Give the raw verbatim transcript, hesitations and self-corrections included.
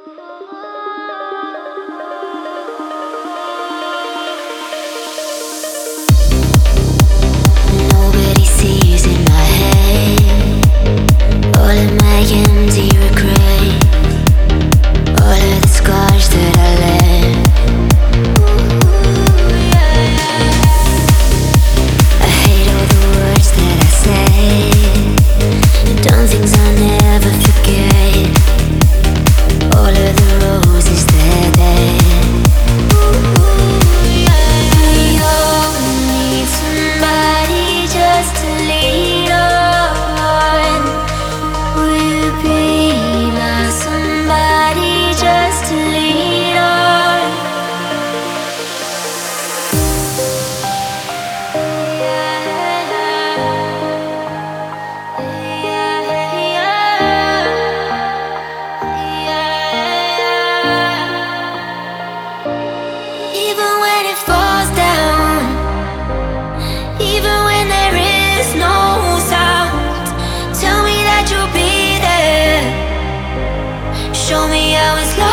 Nobody sees in my head all of my empty regret, all of the scars that I left. I hate all the words that I say, done things I never forget, all of the roses that they. We all need somebody just to lean on. Will you be my somebody just to lean on? Even when it falls down, even when there is no sound, tell me that you'll be there. Show me how it's like.